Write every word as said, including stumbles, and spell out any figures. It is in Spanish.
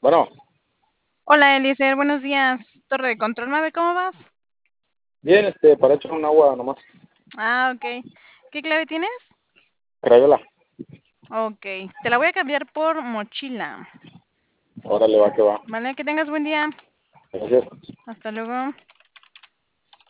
Bueno, Hola Eliezer, buenos días. Torre de control nueve, ¿cómo vas? bien, este, para echar un agua nomás. Ah, ok. ¿Qué clave tienes? Crayola. Ok, te la voy a cambiar por mochila. Órale, va que va. Vale, que tengas buen día. Gracias. Hasta luego.